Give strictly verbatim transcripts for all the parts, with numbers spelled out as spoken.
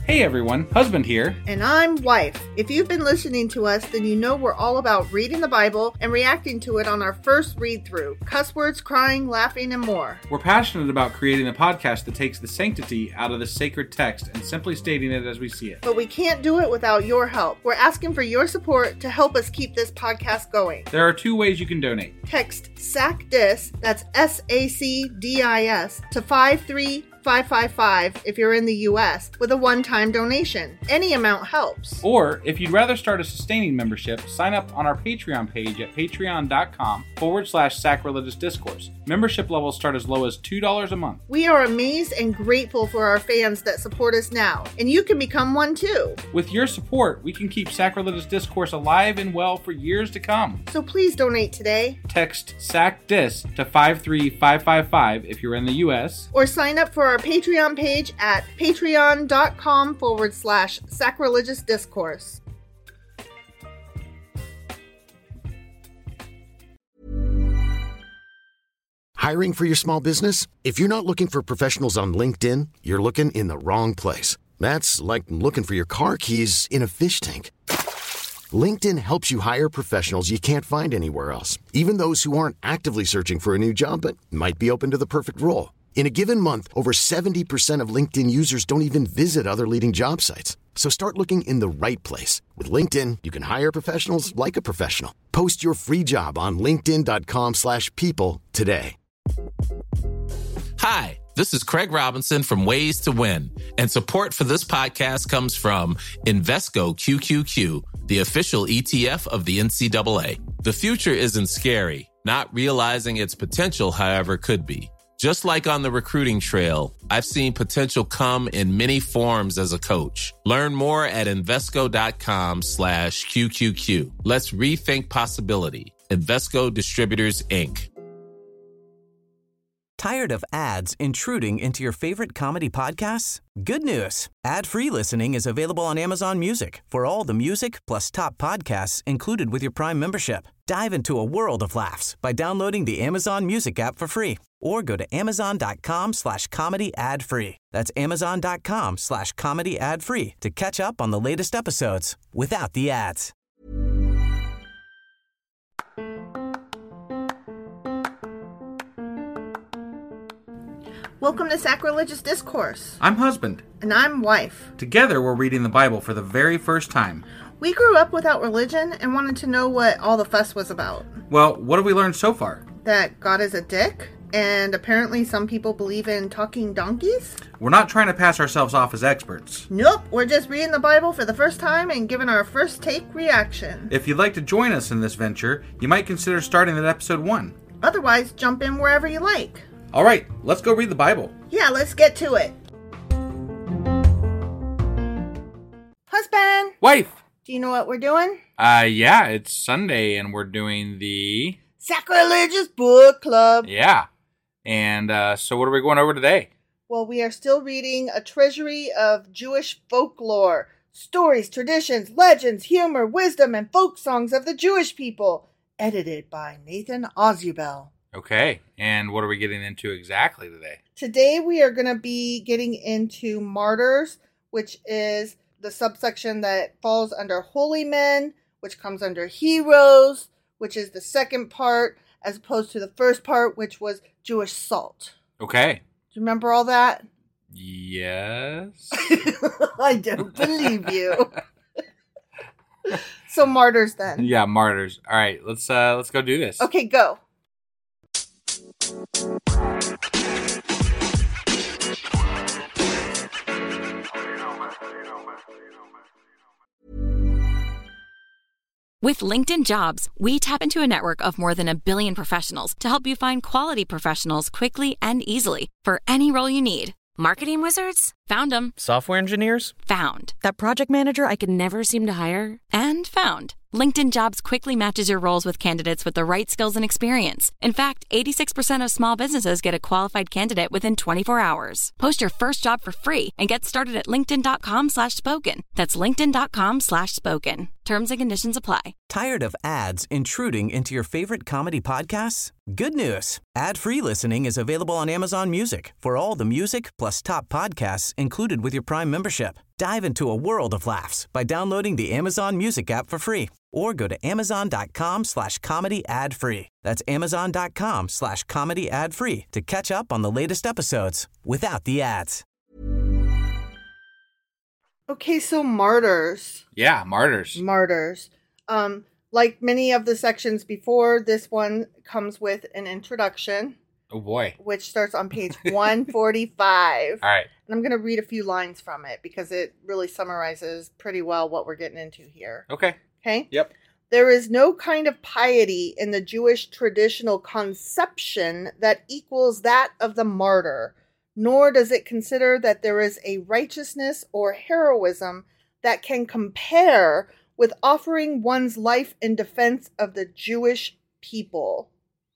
Hey everyone, husband here. And I'm wife. If you've been listening to us, then you know we're all about reading the Bible and reacting to it on our first read-through. Cuss words, crying, laughing, and more. We're passionate about creating a podcast that takes the sanctity out of the sacred text and simply stating it as we see it. But we can't do it without your help. We're asking for your support to help us keep this podcast going. There are two ways you can donate. Text SACDIS, that's S A C D I S, to five three five five five if you're in the U S with a one-time donation. Any amount helps. Or, if you'd rather start a sustaining membership, sign up on our Patreon page at patreon.com forward slash sacrilegious discourse. Membership levels start as low as two dollars a month. We are amazed and grateful for our fans that support us now, and you can become one too. With your support, we can keep Sacrilegious Discourse alive and well for years to come. So please donate today. Text SACDIS to five three five five five if you're in the U S. Or sign up for our Patreon page at patreon.com forward slash sacrilegious discourse. Hiring for your small business? If you're not looking for professionals on LinkedIn, you're looking in the wrong place. That's like looking for your car keys in a fish tank. LinkedIn helps you hire professionals you can't find anywhere else, even those who aren't actively searching for a new job but might be open to the perfect role. In a given month, over seventy percent of LinkedIn users don't even visit other leading job sites. So start looking in the right place. With LinkedIn, you can hire professionals like a professional. Post your free job on linkedin.com slash people today. Hi, this is Craig Robinson from Ways to Win, and support for this podcast comes from Invesco Q Q Q, the official E T F of the N C double A. The future isn't scary. Not realizing its potential, however, could be. Just like on the recruiting trail, I've seen potential come in many forms as a coach. Learn more at Invesco.com slash QQQ. Let's rethink possibility. Invesco Distributors, Incorporated. Tired of ads intruding into your favorite comedy podcasts? Good news. Ad-free listening is available on Amazon Music for all the music plus top podcasts included with your Prime membership. Dive into a world of laughs by downloading the Amazon Music app for free or go to amazon.com slash comedy ad free. That's amazon.com slash comedy ad free to catch up on the latest episodes without the ads. Welcome to Sacrilegious Discourse. I'm husband. And I'm wife. Together, we're reading the Bible for the very first time. We grew up without religion and wanted to know what all the fuss was about. Well, what have we learned so far? That God is a dick, and apparently some people believe in talking donkeys? We're not trying to pass ourselves off as experts. Nope, we're just reading the Bible for the first time and giving our first take reaction. If you'd like to join us in this venture, you might consider starting at episode one. Otherwise, jump in wherever you like. All right, let's go read the Bible. Yeah, let's get to it. Husband! Wife! Do you know what we're doing? Uh, yeah, it's Sunday and we're doing the... Sacrilegious Book Club. Yeah. And uh, so what are we going over today? Well, we are still reading a treasury of Jewish folklore. Stories, traditions, legends, humor, wisdom, and folk songs of the Jewish people. Edited by Nathan Ozubel. Okay, and what are we getting into exactly today? Today we are going to be getting into martyrs, which is the subsection that falls under holy men, which comes under heroes, which is the second part, as opposed to the first part, which was Jewish salt. Okay. Do you remember all that? Yes. I don't believe you. So martyrs then. Yeah, martyrs. All right, let's uh, let's go do this. Okay, go. With LinkedIn Jobs, we tap into a network of more than a billion professionals to help you find quality professionals quickly and easily for any role you need. Marketing wizards? Found them. Software engineers? Found. That project manager I could never seem to hire? And found. LinkedIn Jobs quickly matches your roles with candidates with the right skills and experience. In fact, eighty-six percent of small businesses get a qualified candidate within twenty-four hours. Post your first job for free and get started at linkedin.com slash spoken. That's linkedin.com slash spoken. Terms and conditions apply. Tired of ads intruding into your favorite comedy podcasts? Good news. Ad-free listening is available on Amazon Music for all the music plus top podcasts included with your Prime membership. Dive into a world of laughs by downloading the Amazon Music app for free or go to amazon.com slash comedy ad free. That's amazon.com slash comedy ad free to catch up on the latest episodes without the ads. Okay, so martyrs. Yeah, martyrs. Martyrs. Um, like many of the sections before, this one comes with an introduction. Oh, boy. Which starts on page one forty-five. All right. And I'm going to read a few lines from it because it really summarizes pretty well what we're getting into here. Okay. Okay? Yep. There is no kind of piety in the Jewish traditional conception that equals that of the martyr, nor does it consider that there is a righteousness or heroism that can compare with offering one's life in defense of the Jewish people.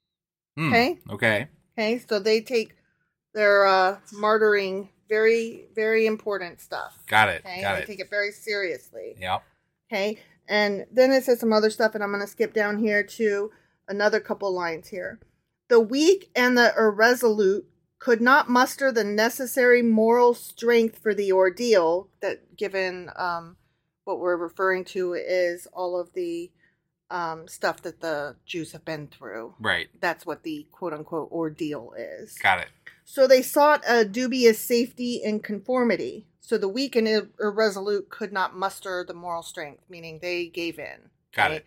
Mm, okay? Okay. Okay, so they take their uh, martyring very, very important stuff. Got it. Okay, Got they it. take it very seriously. Yep. Okay, and then it says some other stuff, and I'm going to skip down here to another couple lines here. The weak and the irresolute could not muster the necessary moral strength for the ordeal that, given um, what we're referring to is all of the um, stuff that the Jews have been through. Right. That's what the quote-unquote ordeal is. Got it. So they sought a dubious safety and conformity. So the weak and ir- irresolute could not muster the moral strength, meaning they gave in. Got okay? it.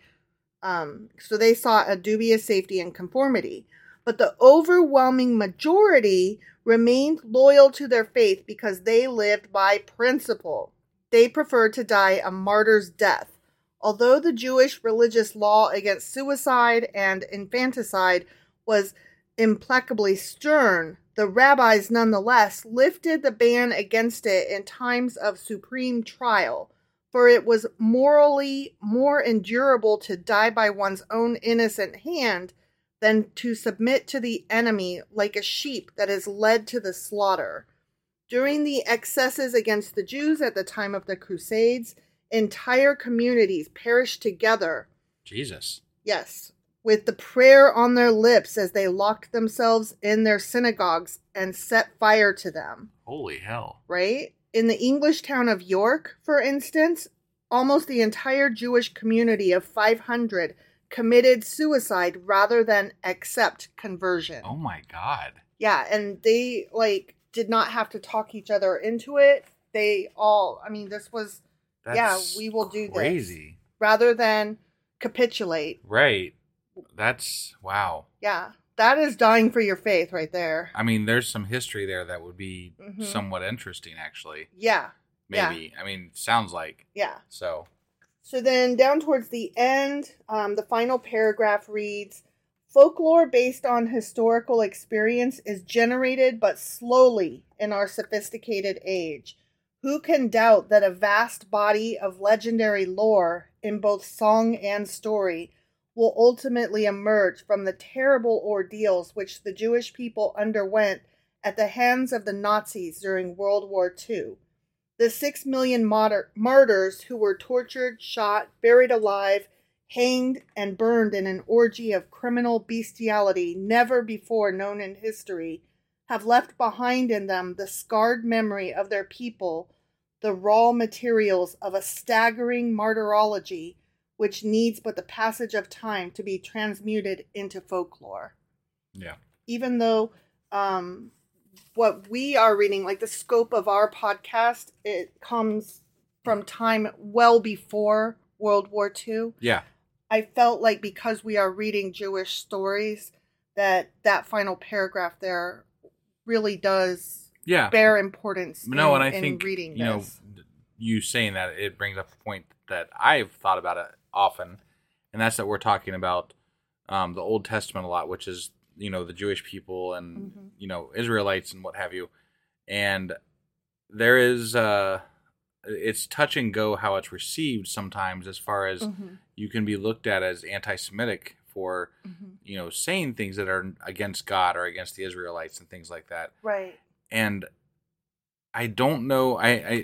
Um, so they sought a dubious safety and conformity. But the overwhelming majority remained loyal to their faith because they lived by principle. They preferred to die a martyr's death. Although the Jewish religious law against suicide and infanticide was implacably stern, the rabbis nonetheless lifted the ban against it in times of supreme trial, for it was morally more endurable to die by one's own innocent hand than to submit to the enemy like a sheep that is led to the slaughter. During the excesses against the Jews at the time of the Crusades, entire communities perished together. Jesus. Yes. With the prayer on their lips as they locked themselves in their synagogues and set fire to them. Holy hell. Right? In the English town of York, for instance, almost the entire Jewish community of five hundred committed suicide rather than accept conversion. Oh my God. Yeah, and they, like, did not have to talk each other into it. They all, I mean, this was... That's yeah, we will do crazy. this. Rather than capitulate. Right. That's, wow. Yeah. That is dying for your faith right there. I mean, there's some history there that would be mm-hmm. somewhat interesting, actually. Yeah. Maybe. Yeah. I mean, sounds like. Yeah. So. So then down towards the end, um, the final paragraph reads, folklore based on historical experience is generated but slowly in our sophisticated age. Who can doubt that a vast body of legendary lore in both song and story will ultimately emerge from the terrible ordeals which the Jewish people underwent at the hands of the Nazis during World War Two? The six million martyr- martyrs who were tortured, shot, buried alive, hanged, and burned in an orgy of criminal bestiality never before known in history have left behind in them the scarred memory of their people, the raw materials of a staggering martyrology which needs but the passage of time to be transmuted into folklore. Yeah. Even though um, what we are reading, like the scope of our podcast, it comes from time well before World War Two. Yeah. I felt like because we are reading Jewish stories, that that final paragraph there really does yeah. bear importance no, in, and I in think, reading you this. know, you saying that, it brings up a point that I've thought about it often, and that's that we're talking about um, the Old Testament a lot, which is, you know, the Jewish people and, mm-hmm. you know, Israelites and what have you. And there is, uh, it's touch and go how it's received sometimes, as far as mm-hmm. you can be looked at as anti-Semitic for, mm-hmm. you know, saying things that are against God or against the Israelites and things like that. Right. And I don't know, I, I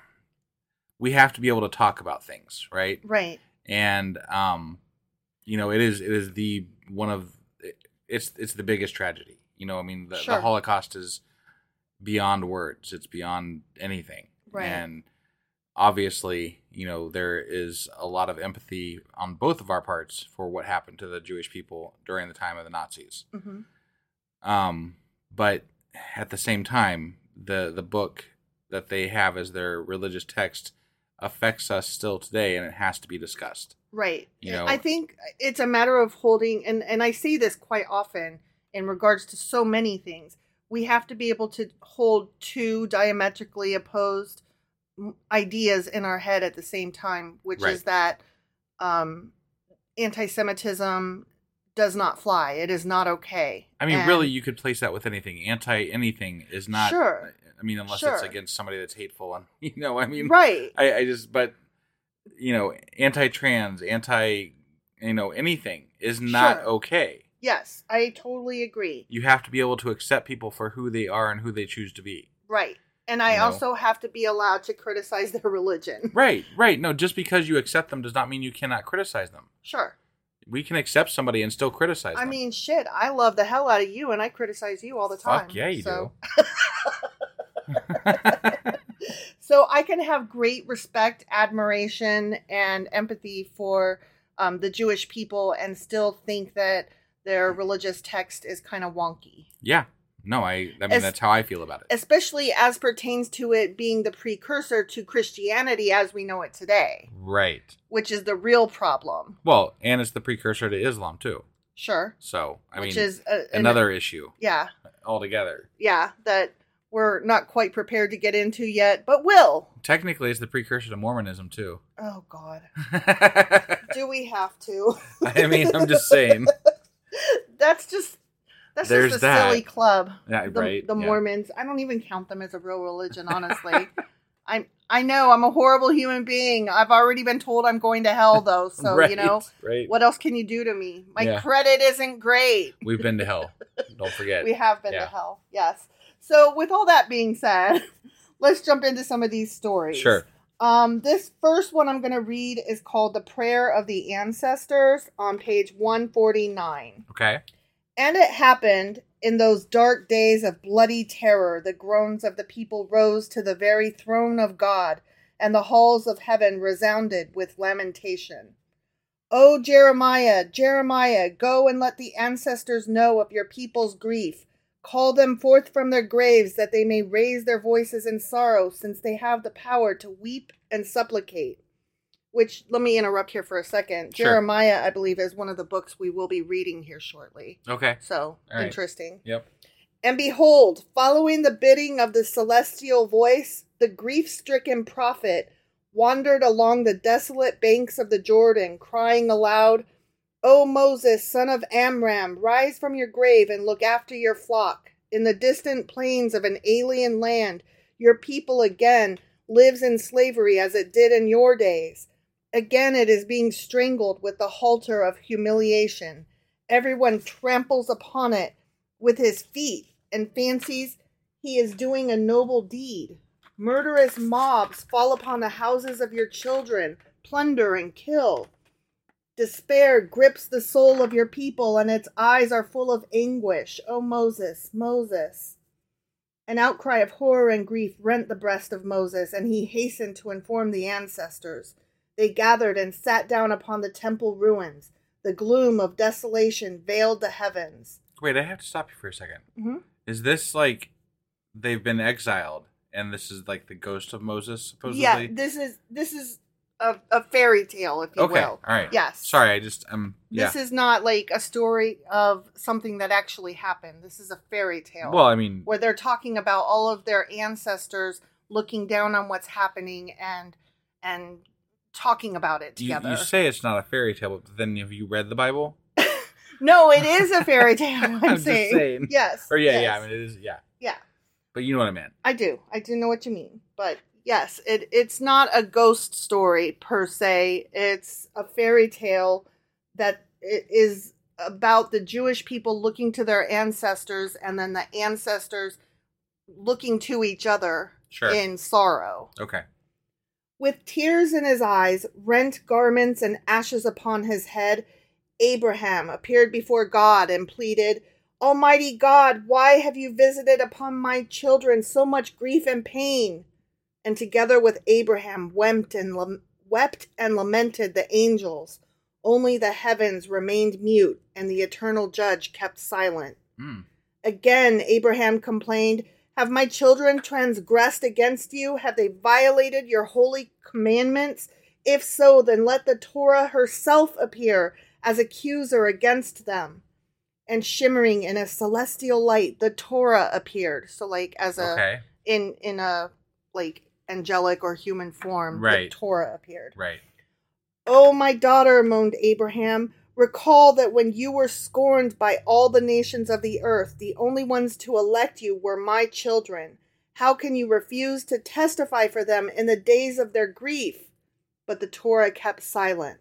we have to be able to talk about things, right? Right. And, um, you know, it is, it is the, one of, it's, it's the biggest tragedy. You know, I mean, the, sure. the Holocaust is beyond words. It's beyond anything. Right. And obviously, you know, there is a lot of empathy on both of our parts for what happened to the Jewish people during the time of the Nazis. Mm-hmm. Um, but at the same time, the the book that they have as their religious text affects us still today, and it has to be discussed. Right. You know, I think it's a matter of holding, and, and I see this quite often in regards to so many things. We have to be able to hold two diametrically opposed ideas in our head at the same time, which right. is that um, anti-Semitism does not fly. It is not okay. I mean, and really, you could place that with anything. Anti-anything is not... Sure. I mean, unless sure. it's against somebody that's hateful. And, you know, I mean... Right. I, I just... But, you know, anti-trans, anti... You know, anything is not Sure. okay. Yes, I totally agree. You have to be able to accept people for who they are and who they choose to be. Right. And I You know? also have to be allowed to criticize their religion. Right, right. No, just because you accept them does not mean you cannot criticize them. Sure. We can accept somebody and still criticize I them. mean, shit, I love the hell out of you, and I criticize you all the time. Fuck yeah, you so. do. So I can have great respect, admiration, and empathy for um, the Jewish people and still think that their religious text is kind of wonky. Yeah. No, I, I mean, As- that's how I feel about it. Especially as pertains to it being the precursor to Christianity as we know it today, Right. which is the real problem. Well, and it's the precursor to Islam, too. Sure. So, I which mean, is a, an- another issue Yeah. altogether. Yeah. That we're not quite prepared to get into yet, but will. Technically, it's the precursor to Mormonism, too. Oh, God. I Do we have to? mean, I'm just saying. That's just that's There's just a that. silly club. Yeah, the, right, The yeah. Mormons. I don't even count them as a real religion, honestly. I I know I'm a horrible human being. I've already been told I'm going to hell, though. So Right, you know, right. what else can you do to me? My Yeah. credit isn't great. We've been to hell. Don't forget. We have been Yeah. to hell. Yes. So with all that being said, let's jump into some of these stories. Sure. Um, this first one I'm going to read is called The Prayer of the Ancestors on page one forty-nine. Okay. And it happened in those dark days of bloody terror, the groans of the people rose to the very throne of God, and the halls of heaven resounded with lamentation. O Jeremiah, Jeremiah, go and let the ancestors know of your people's grief. Call them forth from their graves, that they may raise their voices in sorrow, since they have the power to weep and supplicate. Which, let me interrupt here for a second. Sure. Jeremiah, I believe, is one of the books we will be reading here shortly. Okay. So, All right. interesting. Yep. And behold, following the bidding of the celestial voice, the grief-stricken prophet wandered along the desolate banks of the Jordan, crying aloud, O Moses, son of Amram, rise from your grave and look after your flock. In the distant plains of an alien land, your people again lives in slavery as it did in your days. Again it is being strangled with the halter of humiliation. Everyone tramples upon it with his feet and fancies he is doing a noble deed. Murderous mobs fall upon the houses of your children, plunder and kill. Despair grips the soul of your people, and its eyes are full of anguish. O Moses, Moses. An outcry of horror and grief rent the breast of Moses, and he hastened to inform the ancestors. They gathered and sat down upon the temple ruins. The gloom of desolation veiled the heavens. Wait, I have to stop you for a second. Mm-hmm. Is this like they've been exiled, and this is like the ghost of Moses, supposedly? Yeah, this is this is a, a fairy tale, if you Okay, will. all right. Yes. Sorry, I just um. Yeah. This is not like a story of something that actually happened. This is a fairy tale. Well, I mean, where they're talking about all of their ancestors looking down on what's happening and and talking about it you, together. you say it's not a fairy tale, but then have you read the Bible? No, it is a fairy tale. I'm, I'm just saying. saying. Yes. Or yeah, yes. yeah. I mean, it is. Yeah. Yeah. But you know what I meant. I do. I do know what you mean. But yes, it it's not a ghost story per se. It's a fairy tale that it is about the Jewish people looking to their ancestors and then the ancestors looking to each other Sure. in sorrow. Okay. With tears in his eyes, rent garments, and ashes upon his head, Abraham appeared before God and pleaded, Almighty God, why have you visited upon my children so much grief and pain? And together with Abraham wept and, lam- wept and lamented the angels. Only the heavens remained mute, and the eternal judge kept silent. Mm. Again, Abraham complained, have my children transgressed against you? Have they violated your holy commandments? If so, then let the Torah herself appear as accuser against them. And shimmering in a celestial light, the Torah appeared. So, like, as a, Okay. in, in a, like, angelic or human form, Right. the Torah appeared. Right. Oh, my daughter, moaned Abraham, recall that when you were scorned by all the nations of the earth, the only ones to elect you were my children. How can you refuse to testify for them in the days of their grief? But the Torah kept silent.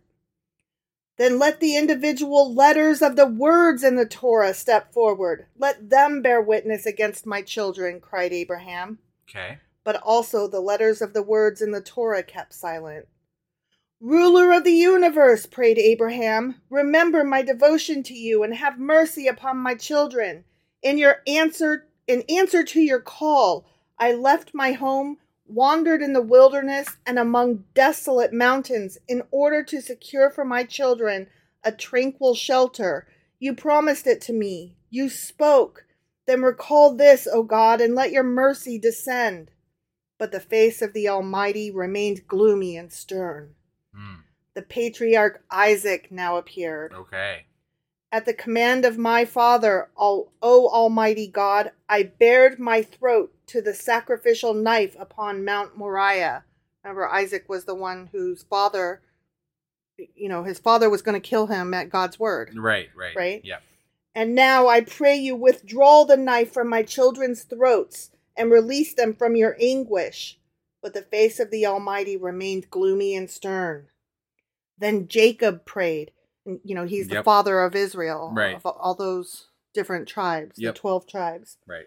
Then let the individual letters of the words in the Torah step forward. Let them bear witness against my children, cried Abraham. Okay. But also the letters of the words in the Torah kept silent. Ruler of the universe, prayed Abraham, remember my devotion to you and have mercy upon my children. In your answer, in answer to your call, I left my home, wandered in the wilderness and among desolate mountains in order to secure for my children a tranquil shelter. You promised it to me. You spoke. Then recall this, O God, and let your mercy descend. But the face of the Almighty remained gloomy and stern. Mm. The patriarch Isaac now appeared. Okay. At the command of my father, O Almighty God, I bared my throat to the sacrificial knife upon Mount Moriah. Remember, Isaac was the one whose father, you know, his father was going to kill him at God's word. Right, right. Right? Yeah. And now I pray you withdraw the knife from my children's throats and release them from your anguish. But the face of the Almighty remained gloomy and stern. Then Jacob prayed. And, you know, he's Yep. the father of Israel, Right. of all those different tribes, Yep. the twelve tribes. Right.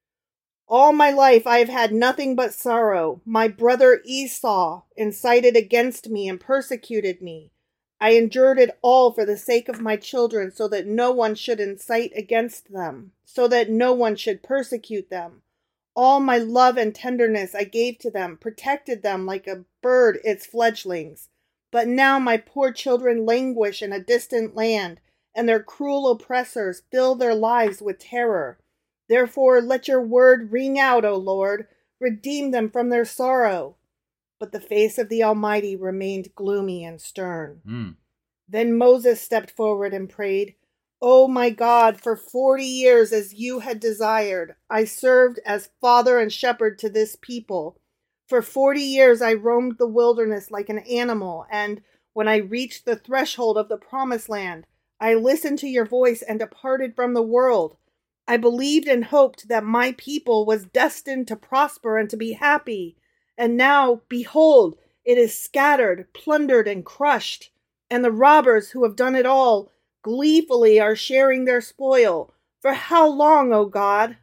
All my life I have had nothing but sorrow. My brother Esau incited against me and persecuted me. I endured it all for the sake of my children, so that no one should incite against them, so that no one should persecute them. All my love and tenderness I gave to them, protected them like a bird its fledglings. But now my poor children languish in a distant land, and their cruel oppressors fill their lives with terror. Therefore let your word ring out, O Lord. Redeem them from their sorrow. But the face of the Almighty remained gloomy and stern. Mm. Then Moses stepped forward and prayed, O my God, for forty years as you had desired, I served as father and shepherd to this people. For forty years I roamed the wilderness like an animal, and when I reached the threshold of the promised land, I listened to your voice and departed from the world. I believed and hoped that my people was destined to prosper and to be happy. And now, behold, it is scattered, plundered, and crushed. And the robbers who have done it all gleefully are sharing their spoil. For how long, O God?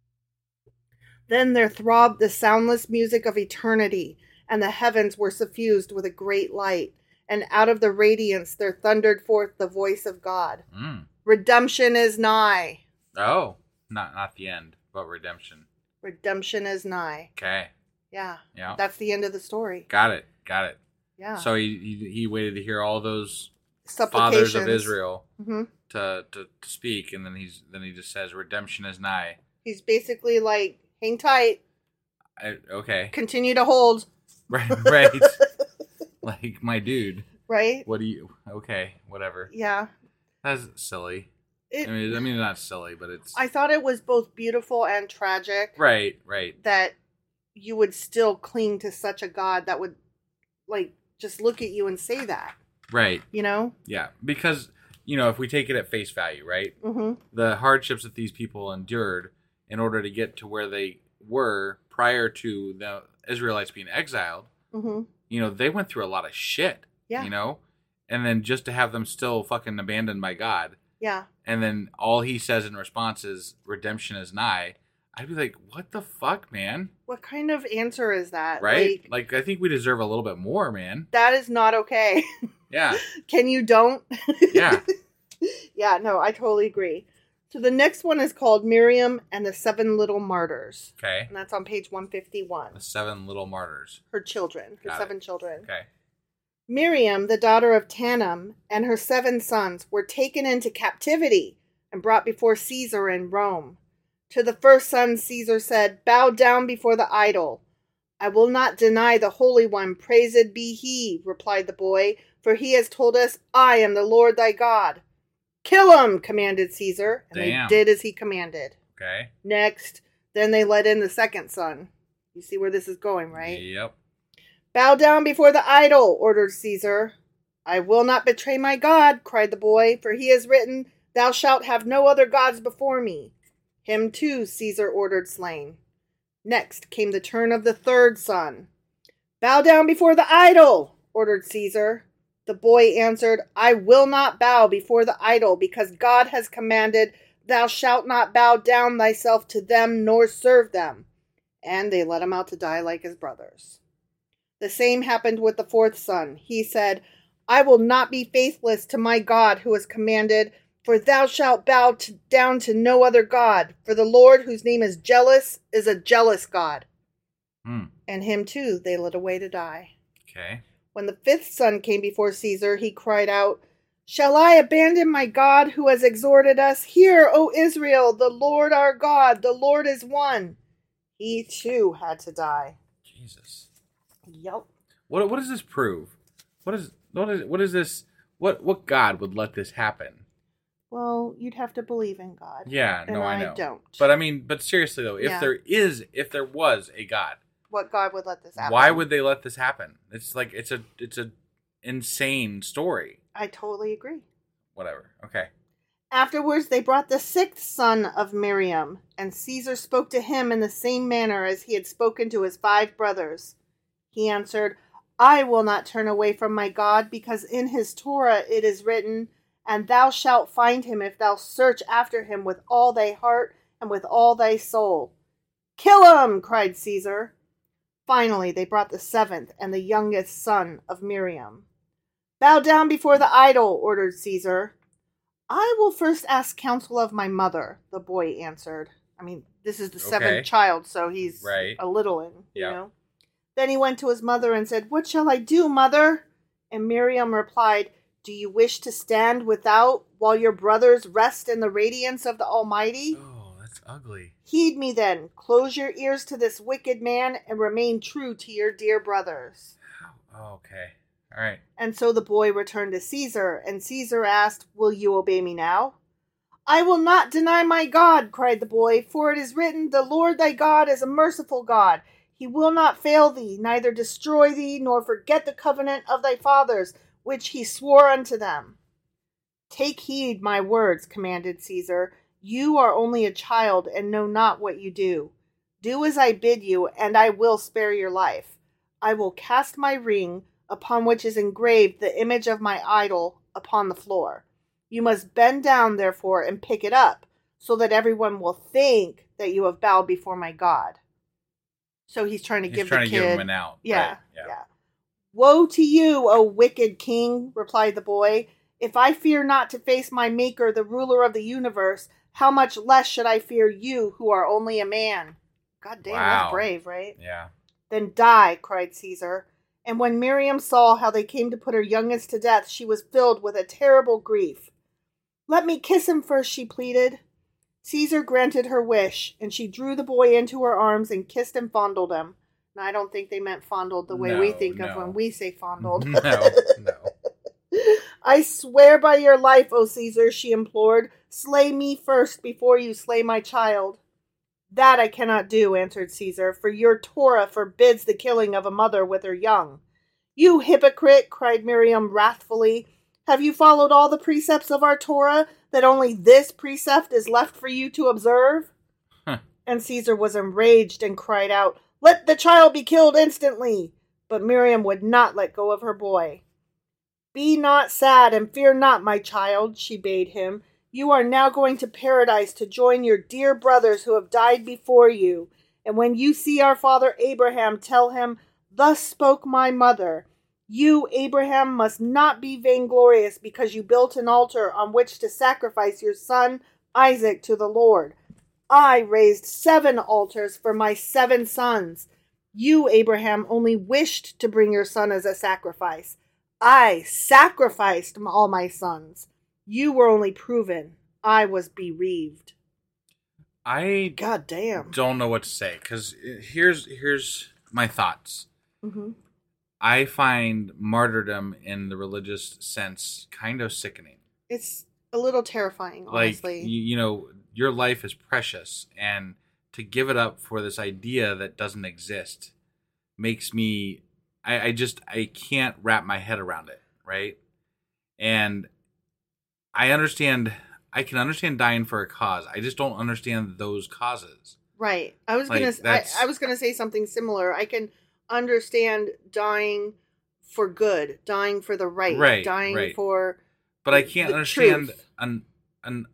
Then there throbbed the soundless music of eternity, and the heavens were suffused with a great light, and out of the radiance there thundered forth the voice of God. Mm. Redemption is nigh. Oh, not not the end, but redemption. Redemption is nigh. Okay. Yeah. Yeah. That's the end of the story. Got it. Got it. Yeah. So he he, he waited to hear all those Supplications. fathers of Israel hmm to, to to speak, and then he's then he just says, "Redemption is nigh." He's basically like, hang tight, I, okay. continue to hold. Right. Right. Like, my dude. Right? What do you? Okay. Whatever. Yeah. That's silly. It, I mean, I mean, not silly, but it's I thought it was both beautiful and tragic right. Right. that you would still cling to such a God that would, like, just look at you and say that, Right. you know? Yeah. Because, you know, if we take it at face value, right? Mm-hmm. The hardships that these people endured in order to get to where they were prior to the Israelites being exiled, Mm-hmm. you know, they went through a lot of shit. Yeah. You know? And then just to have them still fucking abandoned by God, Yeah. and then all he says in response is, redemption is nigh, I'd be like, what the fuck, man? What kind of answer is that? Right? Like, Like, I think we deserve a little bit more, man. that is not okay. Yeah. Can you don't? Yeah. Yeah, no, I totally agree. So the next one is called Miriam and the Seven Little Martyrs. Okay. And that's on page one fifty-one. The seven little martyrs. Her children, her Got seven it. children. Okay. Miriam, the daughter of Tanum, and her seven sons were taken into captivity and brought before Caesar in Rome. To the first son, Caesar said, "Bow down before the idol." "I will not deny the Holy One, praised be he," replied the boy, "for he has told us, I am the Lord thy God." "Kill him," commanded Caesar, and Damn. they did as he commanded. Okay. Next, then they let in the second son. You see where this is going, right? Yep. "Bow down before the idol," ordered Caesar. "I will not betray my God," cried the boy, "for he has written, 'Thou shalt have no other gods before me.'" Him too Caesar ordered slain. Next came the turn of the third son. "Bow down before the idol," ordered Caesar. The boy answered, "I will not bow before the idol, because God has commanded, 'Thou shalt not bow down thyself to them nor serve them.'" And they let him out to die like his brothers. The same happened with the fourth son. He said, "I will not be faithless to my God who has commanded, 'For thou shalt bow to, down to no other God, for the Lord, whose name is jealous, is a jealous God.'" Hmm. And him too they led away to die. Okay. When the fifth son came before Caesar, he cried out, "Shall I abandon my God who has exhorted us? Hear, O Israel, the Lord our God, the Lord is one." He too had to die. Jesus. Yep. What what does this prove? What is what is what is this? What what God would let this happen? Well, you'd have to believe in God. Yeah, and no, I I know. don't. But I mean, but seriously though, if Yeah. there is, if there was a God, What God would let this happen? why would they let this happen? It's like it's a it's a insane story. I totally agree. Whatever. Okay. Afterwards, they brought the sixth son of Miriam, and Caesar spoke to him in the same manner as he had spoken to his five brothers. He answered, "I will not turn away from my God, because in his Torah it is written, 'And thou shalt find him if thou search after him with all thy heart and with all thy soul.'" "Kill him!" cried Caesar. Finally, they brought the seventh and the youngest son of Miriam. "Bow down before the idol," ordered Caesar. "I will first ask counsel of my mother," the boy answered. I mean, this is the seventh Okay. child, so he's Right. a little in, you Yeah. know. Then he went to his mother and said, "What shall I do, mother?" And Miriam replied, "Do you wish to stand without while your brothers rest in the radiance of the Almighty? Oh, that's ugly. Heed me then, close your ears to this wicked man, and remain true to your dear brothers." Oh, okay. All right. And so the boy returned to Caesar, and Caesar asked, "Will you obey me now?" "I will not deny my God," cried the boy, "for it is written, 'The Lord thy God is a merciful God. He will not fail thee, neither destroy thee, nor forget the covenant of thy fathers, which he swore unto them.'" "Take heed my words," commanded Caesar. "You are only a child, and know not what you do. Do as I bid you, and I will spare your life. I will cast my ring, upon which is engraved the image of my idol, upon the floor. You must bend down, therefore, and pick it up, so that everyone will think that you have bowed before my God." So he's trying to He's give trying the to kid... give him an out. Yeah, Right. Yeah. yeah. "Woe to you, O wicked king," replied the boy. "If I fear not to face my Maker, the ruler of the universe, how much less should I fear you, who are only a man?" God damn, Wow. that's brave, right? Yeah. "Then die," cried Caesar. And when Miriam saw how they came to put her youngest to death, she was filled with a terrible grief. "Let me kiss him first," she pleaded. Caesar granted her wish, and she drew the boy into her arms and kissed and fondled him. Now, I don't think they meant fondled the way No, we think of no. when we say fondled. No. No. "I swear by your life, O Caesar," she implored, "slay me first before you slay my child." "That I cannot do," answered Caesar, "for your Torah forbids the killing of a mother with her young." "You hypocrite," cried Miriam wrathfully. "Have you followed all the precepts of our Torah, that only this precept is left for you to observe?" Huh. And Caesar was enraged and cried out, "Let the child be killed instantly!" But Miriam would not let go of her boy. "Be not sad and fear not, my child," she bade him. "You are now going to paradise to join your dear brothers who have died before you. And when you see our father Abraham, tell him, 'Thus spoke my mother. You, Abraham, must not be vainglorious because you built an altar on which to sacrifice your son, Isaac to the Lord. I raised seven altars for my seven sons. You, Abraham, only wished to bring your son as a sacrifice. I sacrificed all my sons. You were only proven. I was bereaved. I God damn. don't know what to say, because here's here's my thoughts. Mm-hmm. I find martyrdom in the religious sense kind of sickening. It's a little terrifying, honestly. Like, you, you know, your life is precious, and to give it up for this idea that doesn't exist makes me, I, I just, I can't wrap my head around it, right? And I understand, I can understand dying for a cause. I just don't understand those causes. Right. I was Like, gonna. I, that's- I was gonna say something similar. I can understand dying for good, dying for the right, Right, dying right. for. But I can't the understand truth. an an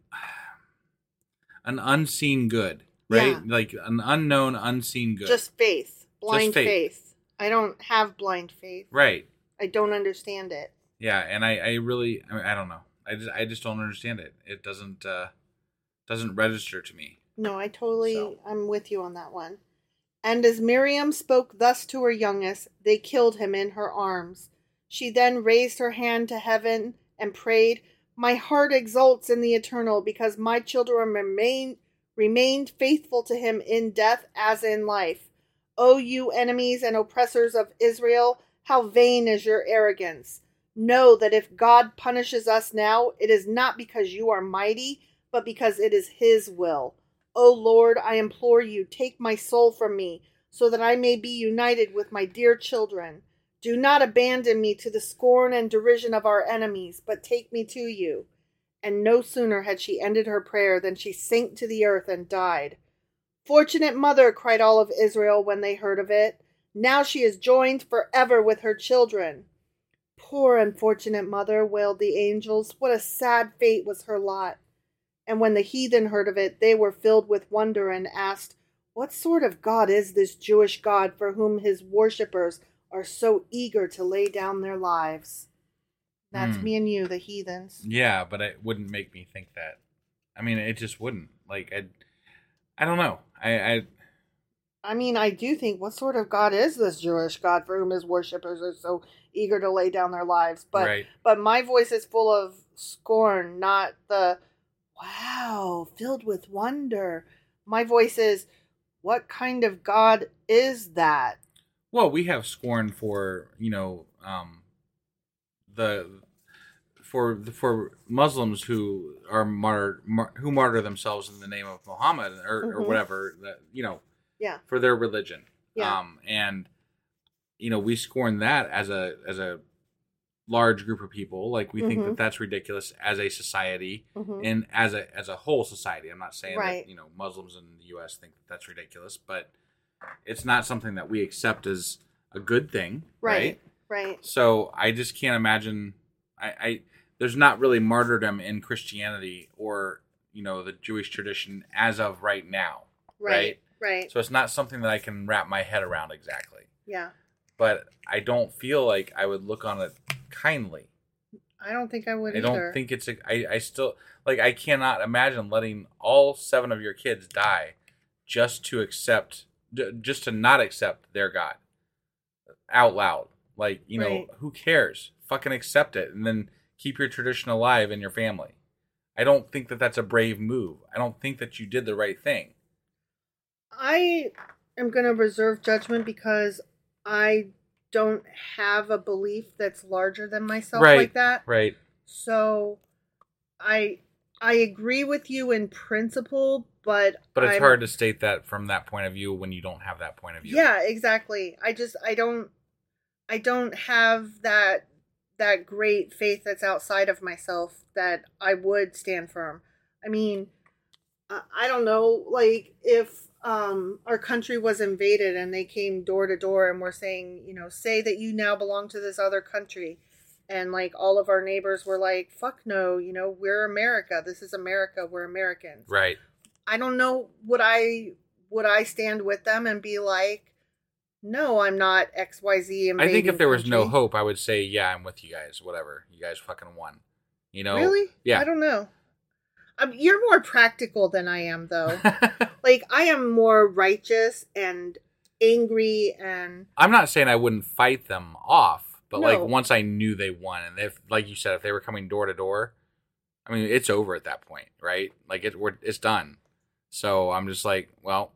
an unseen good, right? Yeah. Like an unknown, unseen good. Just faith, blind faith. faith. I don't have blind faith. right. I don't understand it. Yeah, and I, I really, I, mean, I don't know. I just, I just don't understand it. It doesn't, uh, doesn't register to me. No, I totally. So. I'm with you on that one. And as Miriam spoke thus to her youngest, they killed him in her arms. She then raised her hand to heaven and prayed, "My heart exults in the Eternal, because my children remain remained faithful to him in death as in life. O you enemies and oppressors of Israel, how vain is your arrogance! Know that if God punishes us now, it is not because you are mighty, but because it is his will. O Lord, I implore you, take my soul from me, so that I may be united with my dear children. Do not abandon me to the scorn and derision of our enemies, but take me to you." And no sooner had she ended her prayer than she sank to the earth and died. "Fortunate mother," cried all of Israel when they heard of it. "Now she is joined forever with her children." "Poor unfortunate mother," wailed the angels. "What a sad fate was her lot." And when the heathen heard of it, they were filled with wonder and asked, "What sort of God is this Jewish God for whom his worshippers are so eager to lay down their lives?" That's Hmm. me and you, the heathens. Yeah, but it wouldn't make me think that. I mean, it just wouldn't. Like, I, I don't know. I, I, I mean, I do think, what sort of God is this Jewish God for whom his worshippers are so eager to lay down their lives? But Right. but my voice is full of scorn, not the wow, filled with wonder. My voice is, what kind of God is that? well, we have scorn for, you know, um, the, for for Muslims who are martyr, mar, who martyr themselves in the name of Muhammad or, or Mhm. whatever, that, you know, Yeah. for their religion. Yeah. Um, and you know, we scorn that as a as a large group of people. Like, we think Mhm. that that's ridiculous as a society Mhm. and as a as a whole society. I'm not saying Right. that, you know, Muslims in the U S think that that's ridiculous, but it's not something that we accept as a good thing, right? Right. Right. So I just can't imagine. I, I there's not really martyrdom in Christianity or, you know, the Jewish tradition as of right now, Right. Right. So it's not something that I can wrap my head around exactly. Yeah. But I don't feel like I would look on it kindly. I don't think I would I either. don't think it's a, I, I still, like, I cannot imagine letting all seven of your kids die just to accept, j- just to not accept their God out loud. Like, you know, Right. who cares? Fucking accept it and then keep your tradition alive in your family. I don't think that that's a brave move. I don't think that you did the right thing. I am going to reserve judgment because I don't have a belief that's larger than myself right. like that. Right. So I I agree with you in principle, but But it's I'm- hard to state that from that point of view when you don't have that point of view. Yeah, exactly. I just I don't I don't have that that great faith that's outside of myself that I would stand firm. I mean, I, I don't know, like if um our country was invaded and they came door to door and were saying, you know, say that you now belong to this other country, and like all of our neighbors were like, fuck no, you know, we're America. This is America. We're Americans. Right. I don't know, would I would I stand with them and be like, no, I'm not X Y Z I think if there was no country. hope, I would say, yeah, I'm with you guys. Whatever. You guys fucking won. You know? Really? Yeah. I don't know. Um, you're more practical than I am, though. Like, I am more righteous and angry and... I'm not saying I wouldn't fight them off, but, No. like, once I knew they won, and if, like you said, if they were coming door to door, I mean, it's over at that point, right? Like, it, we're, it's done. So I'm just like, well,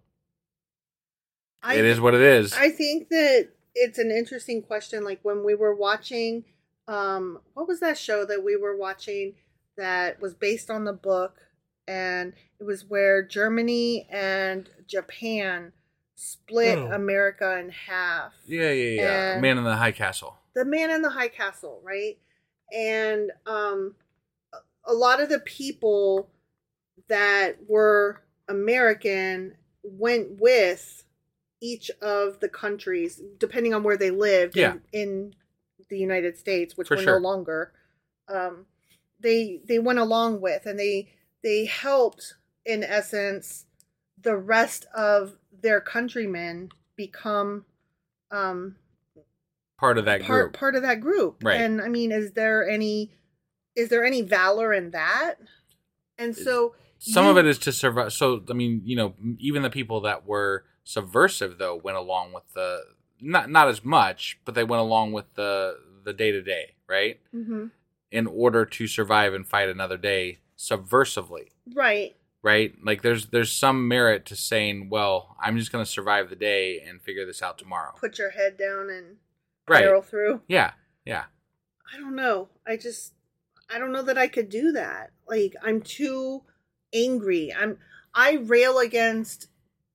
I, it is what it is. I think that it's an interesting question. Like, when we were watching... Um, what was that show that we were watching that was based on the book? And it was where Germany and Japan split Oh. America in half. Yeah, yeah, yeah. And Man in the High Castle. The Man in the High Castle, right? And um, a lot of the people that were American went with each of the countries, depending on where they lived Yeah. in, in the United States, which For were sure. no longer. Um, they they went along with, and they they helped, in essence, the rest of their countrymen become um, Part of that part group. part of that group. Right. And I mean, is there any is there any valor in that? And so Some you- of it is to survive. So, I mean, you know, even the people that were subversive, though, went along with the... Not not as much, but they went along with the the day-to-day, right? Mhm. In order to survive and fight another day subversively, Right. right? Like, there's there's some merit to saying, well, I'm just going to survive the day and figure this out tomorrow. Put your head down and Right. barrel through. Yeah, yeah. I don't know. I just I don't know that I could do that. Like, I'm too angry. I'm I rail against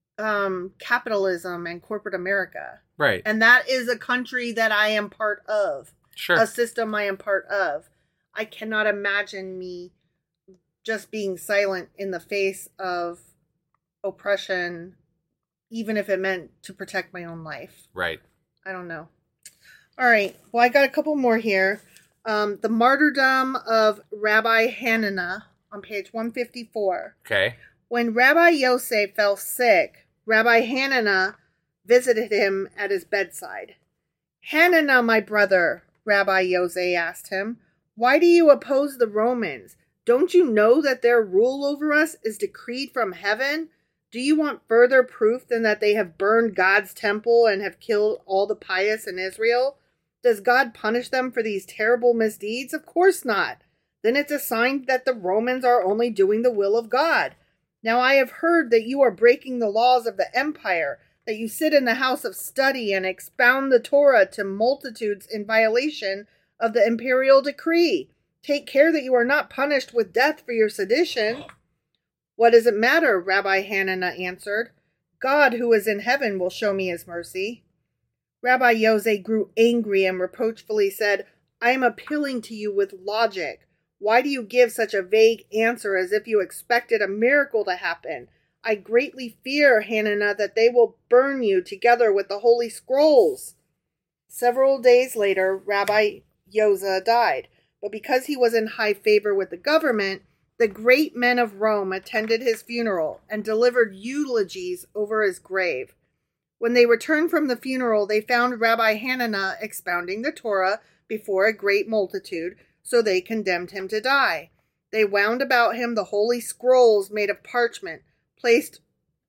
um capitalism and corporate America. Right. And that is a country that I am part of. Sure. A system I am part of. I cannot imagine me just being silent in the face of oppression, even if it meant to protect my own life. Right. I don't know. All right. Well, I got a couple more here. Um, the martyrdom of Rabbi Hananiah on page one fifty-four. Okay. When Rabbi Yosef fell sick, Rabbi Hananiah visited him at his bedside. Hananiah, my brother, Rabbi Yosef asked him, why do you oppose the Romans? Don't you know that their rule over us is decreed from heaven? Do you want further proof than that they have burned God's temple and have killed all the pious in Israel? Does God punish them for these terrible misdeeds? Of course not. Then it's a sign that the Romans are only doing the will of God. Now I have heard that you are breaking the laws of the empire, that you sit in the house of study and expound the Torah to multitudes in violation of the imperial decree. Take care that you are not punished with death for your sedition. What does it matter? Rabbi Hananiah answered. God who is in heaven will show me his mercy. Rabbi Yosef grew angry and reproachfully said, I am appealing to you with logic. Why do you give such a vague answer as if you expected a miracle to happen? I greatly fear, Hananiah, that they will burn you together with the holy scrolls. Several days later, Rabbi Yosef died, but because he was in high favor with the government, the great men of Rome attended his funeral and delivered eulogies over his grave. When they returned from the funeral, they found Rabbi Hananiah expounding the Torah before a great multitude, so they condemned him to die. They wound about him the holy scrolls made of parchment, placed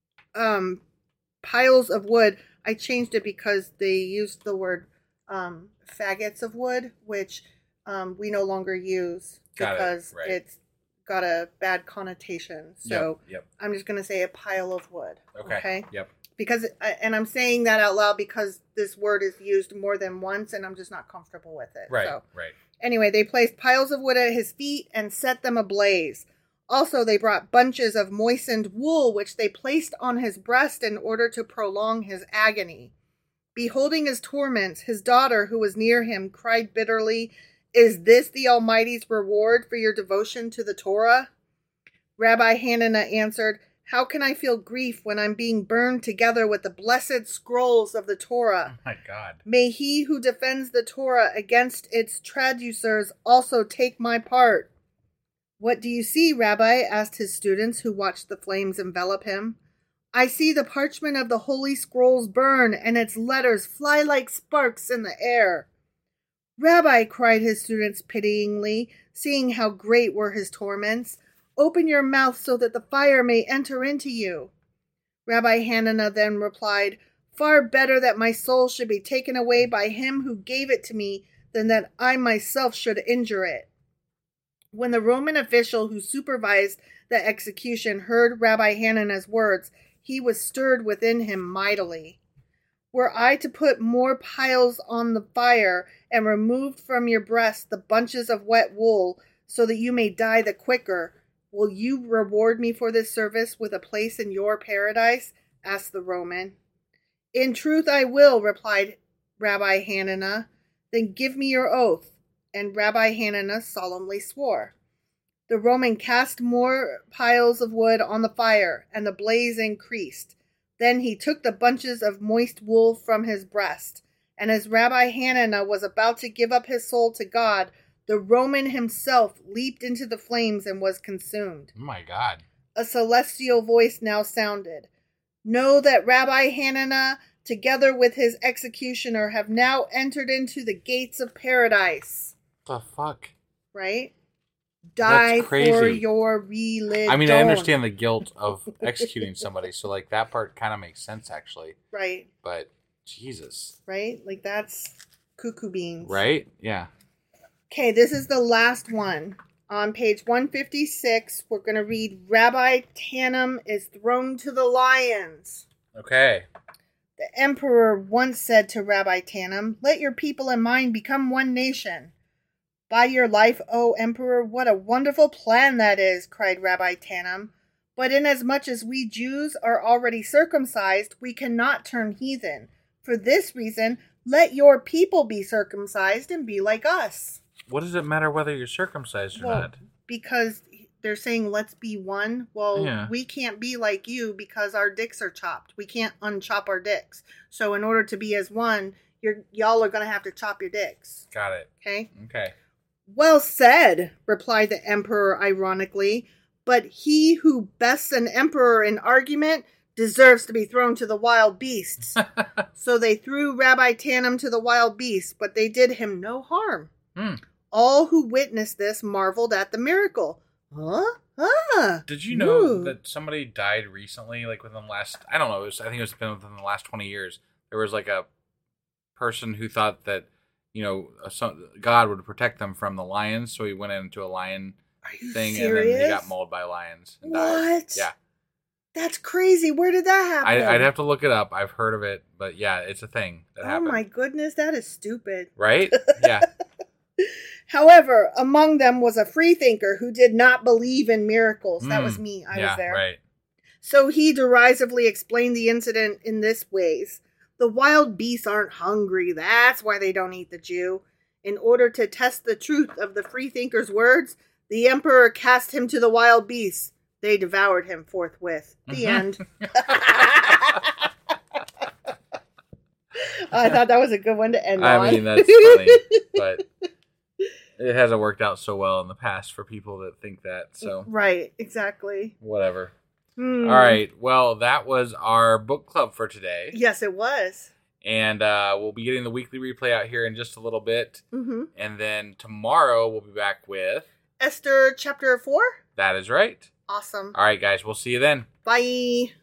um, piles of wood. I changed it because they used the word um, faggots of wood, which um, we no longer use Got it, because right. it's got a bad connotation. So Yep, yep. I'm just going to say a pile of wood. Okay. Okay. Yep. Because, and I'm saying that out loud because this word is used more than once and I'm just not comfortable with it. Right. So. Right. Anyway, they placed piles of wood at his feet and set them ablaze. Also, they brought bunches of moistened wool, which they placed on his breast in order to prolong his agony. Beholding his torments, his daughter, who was near him, cried bitterly, Is this the Almighty's reward for your devotion to the Torah? Rabbi Hananiah answered, How can I feel grief when I'm being burned together with the blessed scrolls of the Torah? Oh my God. May he who defends the Torah against its traducers also take my part. What do you see, Rabbi? Asked his students who watched the flames envelop him. I see the parchment of the holy scrolls burn and its letters fly like sparks in the air. Rabbi, cried his students pityingly, seeing how great were his torments, Open your mouth so that the fire may enter into you. Rabbi Hananiah then replied, Far better that my soul should be taken away by him who gave it to me than that I myself should injure it. When the Roman official who supervised the execution heard Rabbi Hananiah's words, he was stirred within him mightily. Were I to put more piles on the fire and remove from your breast the bunches of wet wool so that you may die the quicker, will you reward me for this service with a place in your paradise? Asked the Roman. In truth I will, replied Rabbi Hananiah. Then give me your oath. And Rabbi Hananiah solemnly swore. The Roman cast more piles of wood on the fire, and the blaze increased. Then he took the bunches of moist wool from his breast, and as Rabbi Hananiah was about to give up his soul to God, the Roman himself leaped into the flames and was consumed. Oh my God. A celestial voice now sounded. Know that Rabbi Hananiah, together with his executioner, have now entered into the gates of paradise. The fuck? Right? Die That's crazy. for your religion. I mean, I understand the guilt of executing somebody, so like that part kind of makes sense, actually. Right. But Jesus. Right? Like that's cuckoo beans. Right? Yeah. Okay, this is the last one. On page one fifty-six, we're going to read Rabbi Tanum is thrown to the lions. Okay. The emperor once said to Rabbi Tanum, Let your people and mine become one nation. By your life, O emperor, what a wonderful plan that is, cried Rabbi Tanum. But inasmuch as we Jews are already circumcised, we cannot turn heathen. For this reason, let your people be circumcised and be like us. What does it matter whether you're circumcised or well, not? Because they're saying, let's be one. Well, yeah. we can't be like you because our dicks are chopped. We can't unchop our dicks. So in order to be as one, you're, y'all are going to have to chop your dicks. Got it. Okay? Okay. Well said, replied the emperor ironically, but he who bests an emperor in argument deserves to be thrown to the wild beasts. So they threw Rabbi Tanum to the wild beasts, but they did him no harm. Hmm. All who witnessed this marveled at the miracle. Huh? Ah. Did you know Ooh. that somebody died recently, like within the last, I don't know, it was, I think it was been within the last twenty years. There was like a person who thought that, you know, some, God would protect them from the lions, so he went into a lion Are you thing, serious? and then he got mauled by lions and What? died. Yeah. That's crazy. Where did that happen? I, I'd have to look it up. I've heard of it, but yeah, it's a thing that oh happened. my goodness, that is stupid. Right? Yeah. However, among them was a freethinker who did not believe in miracles. That Mm, was me. I yeah, was there. Right. So he derisively explained the incident in this ways. The wild beasts aren't hungry. That's why they don't eat the Jew. In order to test the truth of the freethinker's words, the emperor cast him to the wild beasts. They devoured him forthwith. The end. I thought that was a good one to end I on. mean, that's funny, but it hasn't worked out so well in the past for people that think that, so. Right, exactly. Whatever. Hmm. All right, well, that was our book club for today. Yes, it was. And uh, we'll be getting the weekly replay out here in just a little bit. Mm-hmm. And then tomorrow we'll be back with... Esther chapter four? That is right. Awesome. All right, guys, we'll see you then. Bye.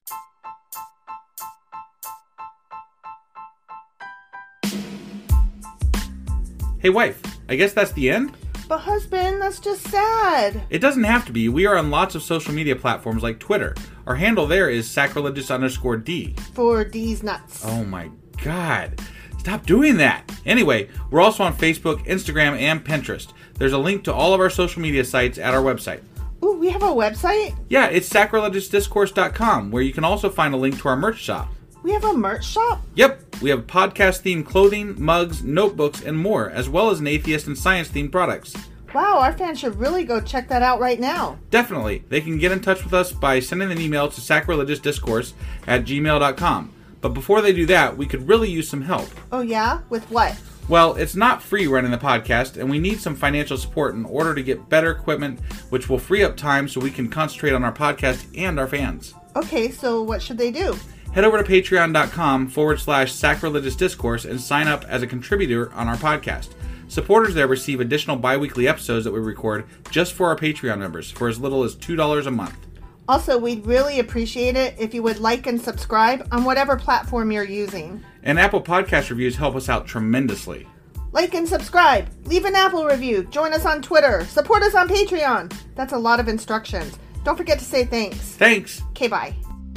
Hey, wife, I guess that's the end? But husband, that's just sad. It doesn't have to be. We are on lots of social media platforms like Twitter. Our handle there is sacrilegious underscore D. For D's nuts. Oh my God. Stop doing that. Anyway, we're also on Facebook, Instagram, and Pinterest. There's a link to all of our social media sites at our website. Ooh, we have a website? Yeah, it's sacrilegious discourse dot com, where you can also find a link to our merch shop. We have a merch shop? Yep, we have podcast-themed clothing, mugs, notebooks, and more, as well as an atheist and science-themed products. Wow, our fans should really go check that out right now. Definitely. They can get in touch with us by sending an email to sacrilegious discourse at gmail dot com. But before they do that, we could really use some help. Oh yeah? With what? Well, it's not free running the podcast, and we need some financial support in order to get better equipment, which will free up time so we can concentrate on our podcast and our fans. Okay, so what should they do? Head over to patreon dot com forward slash sacrilegious discourse and sign up as a contributor on our podcast. Supporters there receive additional bi-weekly episodes that we record just for our Patreon members for as little as two dollars a month. Also, we'd really appreciate it if you would like and subscribe on whatever platform you're using. And Apple Podcast reviews help us out tremendously. Like and subscribe, leave an Apple review, join us on Twitter, support us on Patreon. That's a lot of instructions. Don't forget to say thanks. Thanks. Okay, bye.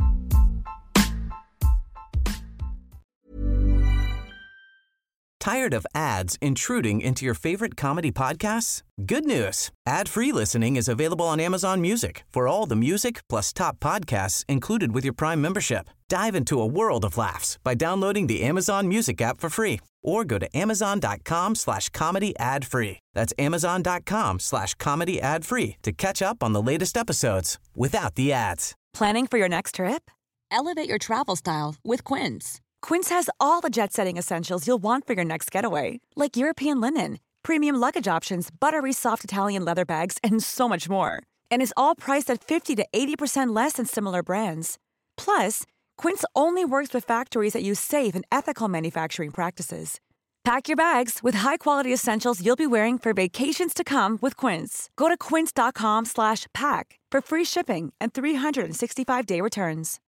Tired of ads intruding into your favorite comedy podcasts? Good news. Ad-free listening is available on Amazon Music for all the music plus top podcasts included with your Prime membership. Dive into a world of laughs by downloading the Amazon Music app for free or go to amazon.com slash comedy ad free. That's amazon.com slash comedy ad free to catch up on the latest episodes without the ads. Planning for your next trip? Elevate your travel style with Quince. Quince has all the jet-setting essentials you'll want for your next getaway, like European linen, premium luggage options, buttery soft Italian leather bags, and so much more. And is all priced at fifty to eighty percent less than similar brands. Plus, Quince only works with factories that use safe and ethical manufacturing practices. Pack your bags with high-quality essentials you'll be wearing for vacations to come with Quince. Go to quince.com slash pack for free shipping and three sixty-five day returns.